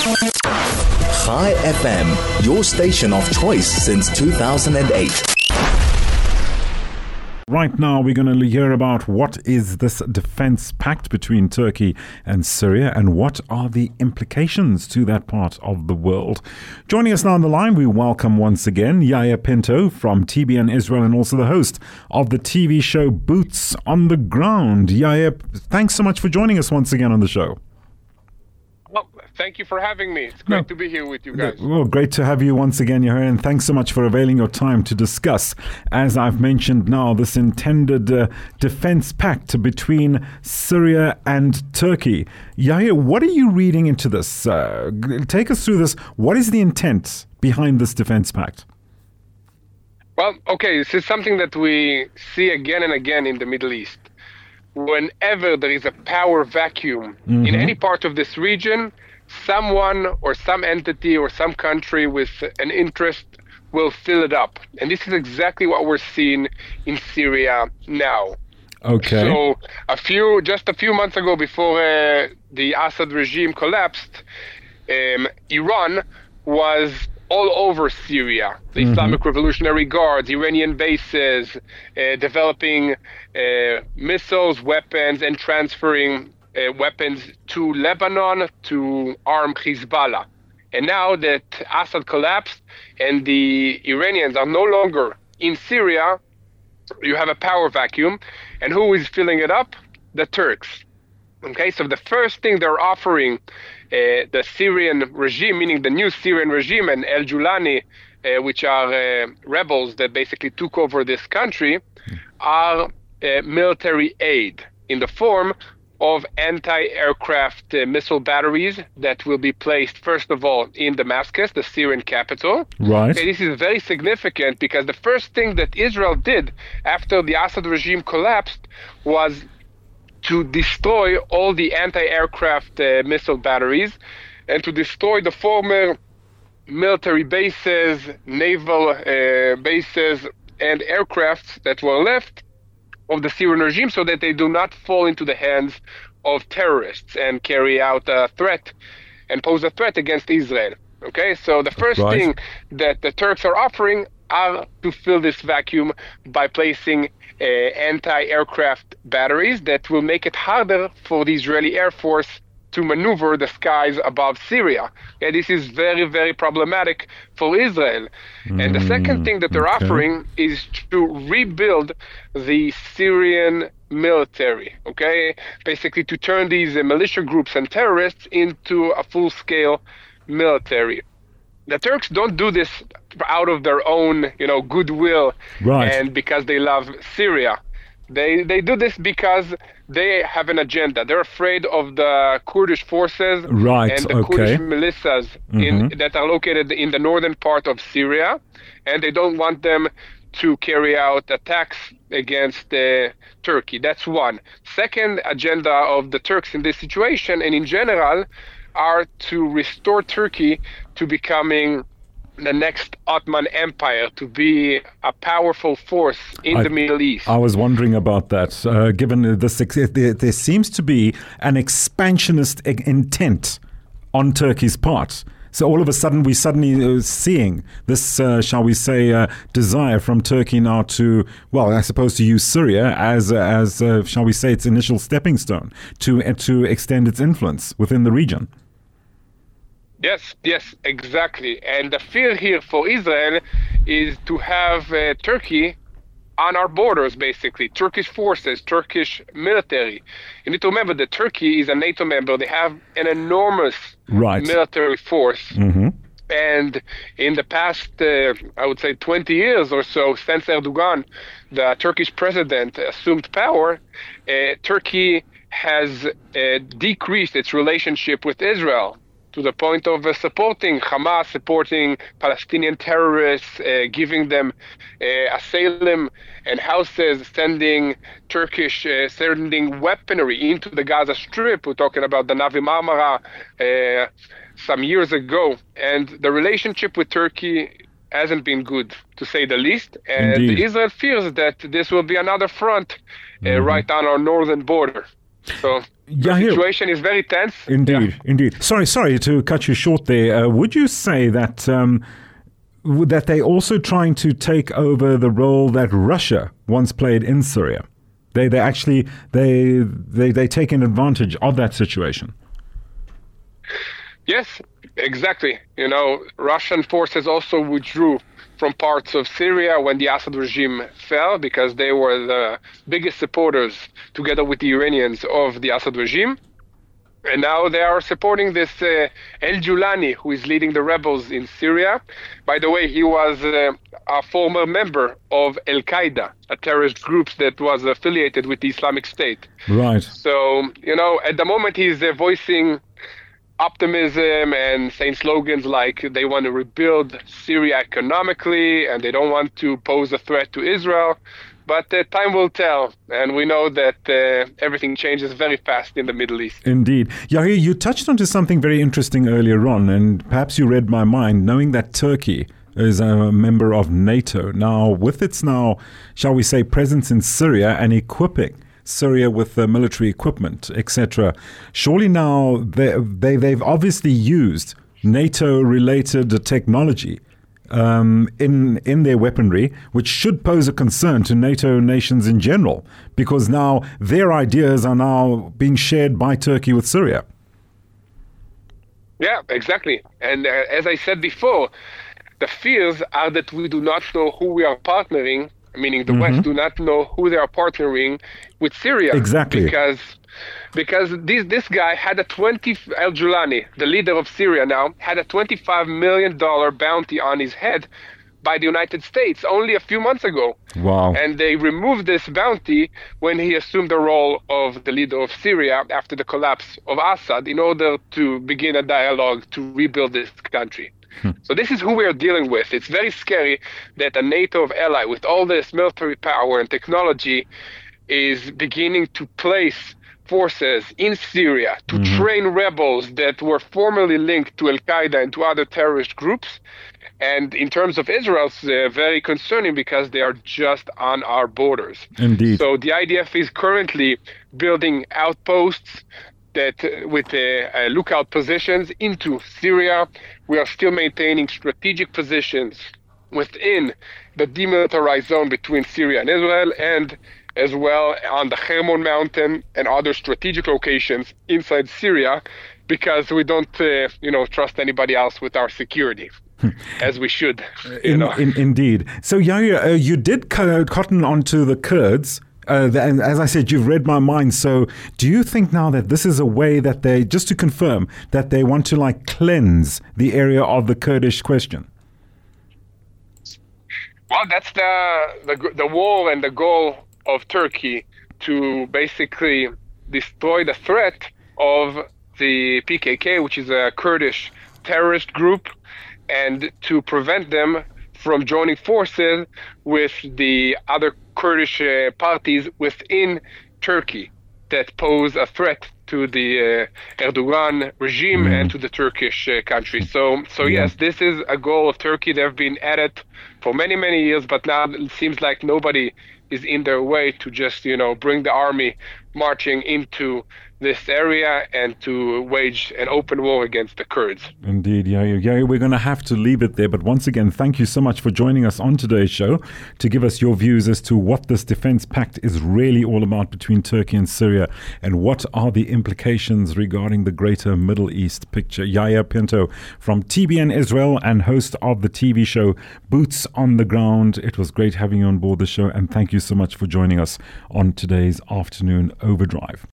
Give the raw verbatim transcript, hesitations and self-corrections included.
Chai F M, your station of choice since two thousand eight. Right now, we're going to hear about what is this defense pact between Turkey and Syria and what are the implications to that part of the world. Joining us now on the line, we welcome once again Yair Pinto from T B N Israel and also the host of the T V show Boots on the Ground. Yair, thanks so much for joining us once again on the show. Well, thank you for having me. It's great no. to be here with you guys. Well, great to have you once again, Yair, and thanks so much for availing your time to discuss, as I've mentioned now, this intended uh, defense pact between Syria and Turkey. Yair, what are you reading into this? Uh, take us through this. What is the intent behind this defense pact? Well, okay, this is something that we see again and again in the Middle East. Whenever there is a power vacuum mm-hmm. in any part of this region, someone or some entity or some country with an interest will fill it up. And this is exactly what we're seeing in Syria now. Okay. So a few, just a few months ago, before uh, the Assad regime collapsed, um, Iran was all over Syria. The mm-hmm. Islamic Revolutionary Guards, Iranian bases, uh, developing uh, missiles, weapons, and transferring uh, weapons to Lebanon to arm Hezbollah. And now that Assad collapsed and the Iranians are no longer in Syria, you have a power vacuum. And who is filling it up? The Turks. Okay, so the first thing they're offering uh, the Syrian regime, meaning the new Syrian regime, and El Julani, uh, which are uh, rebels that basically took over this country, are uh, military aid in the form of anti-aircraft uh, missile batteries that will be placed, first of all, in Damascus, the Syrian capital. Right. Okay, this is very significant because the first thing that Israel did after the Assad regime collapsed was to destroy all the anti-aircraft uh, missile batteries and to destroy the former military bases, naval uh, bases, and aircrafts that were left of the Syrian regime so that they do not fall into the hands of terrorists and carry out a threat and pose a threat against Israel. Okay, so the first right. thing that the Turks are offering are to fill this vacuum by placing uh, anti-aircraft batteries that will make it harder for the Israeli Air Force to maneuver the skies above Syria. And this is very, very problematic for Israel. Mm, and the second thing that they're okay. offering is to rebuild the Syrian military, okay? Basically to turn these uh, militia groups and terrorists into a full-scale military. The Turks don't do this out of their own, you know, goodwill right. and because they love Syria. They they do this because they have an agenda. They're afraid of the Kurdish forces right. and the okay. Kurdish militias mm-hmm. in, that are located in the northern part of Syria, and they don't want them to carry out attacks against uh, Turkey. That's one. Second agenda of the Turks in this situation and in general are to restore Turkey to becoming the next Ottoman Empire, to be a powerful force in I, the Middle East. I was wondering about that, uh, given this, there, there seems to be an expansionist intent on Turkey's part. So all of a sudden, we're suddenly seeing this, uh, shall we say, uh, desire from Turkey now to, well, I suppose to use Syria as, as uh, shall we say, its initial stepping stone to uh, to extend its influence within the region. Yes, yes, exactly. And the fear here for Israel is to have uh, Turkey on our borders, basically. Turkish forces, Turkish military. You need to remember that Turkey is a NATO member. They have an enormous right. military force. Mm-hmm. And in the past, uh, I would say twenty years or so, since Erdogan, the Turkish president, assumed power, uh, Turkey has uh, decreased its relationship with Israel, to the point of uh, supporting Hamas, supporting Palestinian terrorists, uh, giving them uh, asylum and houses, sending Turkish, uh, sending weaponry into the Gaza Strip. We're talking about the Navi Marmara uh, some years ago. And the relationship with Turkey hasn't been good, to say the least. And Indeed. Israel fears that this will be another front uh, mm-hmm. right on our northern border. So The Yair, situation is very tense. Indeed, Yeah. indeed. Sorry, sorry to cut you short there. Uh, would you say that um, w- that they also trying to take over the role that Russia once played in Syria? They they actually they they they taking advantage of that situation. Yes, exactly. You know, Russian forces also withdrew from parts of Syria when the Assad regime fell because they were the biggest supporters, together with the Iranians, of the Assad regime. And now they are supporting this uh, El-Julani, who is leading the rebels in Syria. By the way, he was uh, a former member of Al-Qaeda, a terrorist group that was affiliated with the Islamic State. Right. So, you know, at the moment he's uh, voicing optimism and saying slogans like they want to rebuild Syria economically and they don't want to pose a threat to Israel. But uh, time will tell, and we know that uh, everything changes very fast in the Middle East. Indeed. Yair, you touched onto something very interesting earlier on, and perhaps you read my mind, knowing that Turkey is a member of NATO. Now, with its now, shall we say, presence in Syria and equipping Syria with uh, military equipment, et cetera, surely now they, they, they've obviously used NATO-related technology Um, in in their weaponry, which should pose a concern to NATO nations in general, because now their ideas are now being shared by Turkey with Syria. Yeah, exactly. And uh, as I said before, the fears are that we do not know who we are partnering, meaning the Mm-hmm. West do not know who they are partnering with Syria. Exactly. Because because this this guy had a twenty El-Julani, the leader of Syria now, had a twenty-five million dollars bounty on his head by the United States only a few months ago. Wow. And they removed this bounty when he assumed the role of the leader of Syria after the collapse of Assad in order to begin a dialogue to rebuild this country. So this is who we are dealing with. It's very scary that a NATO ally with all this military power and technology is beginning to place forces in Syria to mm-hmm. train rebels that were formerly linked to Al-Qaeda and to other terrorist groups. And in terms of Israel, it's uh, very concerning because they are just on our borders. Indeed. So the I D F is currently building outposts that uh, with uh, uh, lookout positions into Syria. We are still maintaining strategic positions within the demilitarized zone between Syria and Israel, and as well on the Hermon mountain and other strategic locations inside Syria, because we don't, uh, you know, trust anybody else with our security, as we should. You in, know. in, indeed. So, Yair, uh, you did co- cotton onto the Kurds. Uh, the, and as I said, you've read my mind. So do you think now that this is a way that they, just to confirm, that they want to like cleanse the area of the Kurdish question? Well, that's the, the the wall and the goal of Turkey, to basically destroy the threat of the P K K, which is a Kurdish terrorist group, and to prevent them from joining forces with the other Kurdish uh, parties within Turkey that pose a threat to the uh, Erdogan regime mm. and to the Turkish uh, country. So, so yeah. yes, this is a goal of Turkey. They've been at it for many, many years, but now it seems like nobody is in their way to just, you know, bring the army marching into this area and to wage an open war against the Kurds. Indeed, yeah, yeah. We're going to have to leave it there. But once again, thank you so much for joining us on today's show to give us your views as to what this defense pact is really all about between Turkey and Syria, and what are the implications regarding the greater Middle East picture. Yair Pinto from T B N Israel and host of the T V show Boots on the Ground. It was great having you on board the show, and thank you so much for joining us on today's Afternoon Overdrive.